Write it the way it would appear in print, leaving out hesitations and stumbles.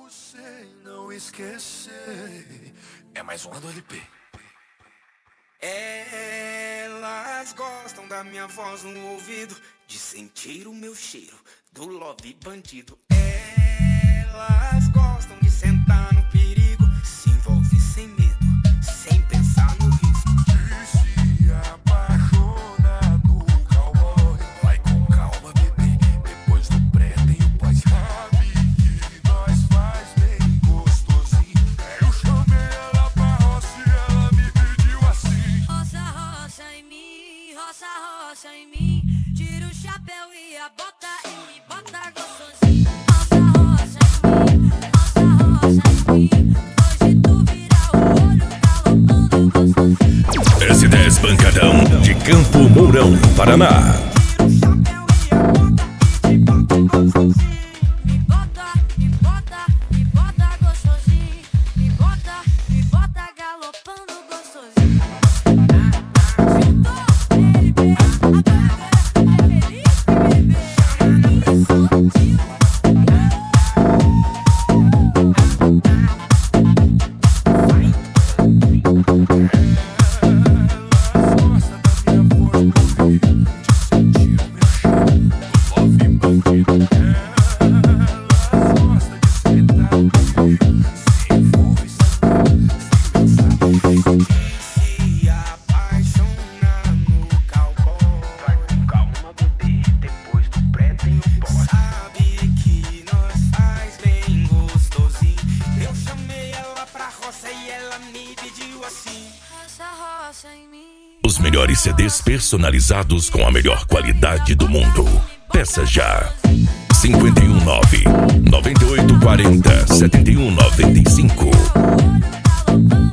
sei não esquecer. É mais uma do LP. Elas gostam da minha voz no ouvido, de sentir o meu cheiro do love bandido. Elas gostam de sentar no perigo, se envolve sem medo, sem pensar no risco. E se apaixona no cowboy, vai com calma, bebê. Depois do pré tem o pós. Sabe que nós faz bem gostosinho. Eu chamei ela pra roça e ela me pediu assim: roça, roça em mim, roça, roça em mim. Tira o chapéu e a bota e me bota gostosinho. Roça, roça em mim, roça, roça em mim. Hoje tu vira o olho galopando gostosinho. S10 Pancadão de Campo Mourão, Paraná. Me bota, me bota, me bota gostosinho. Me bota galopando gostosinho. Juntou ele, bebê, agora é feliz, bebê. E soltinho. Os melhores CDs personalizados com a melhor qualidade do mundo. Peça já. 519 9840 7195.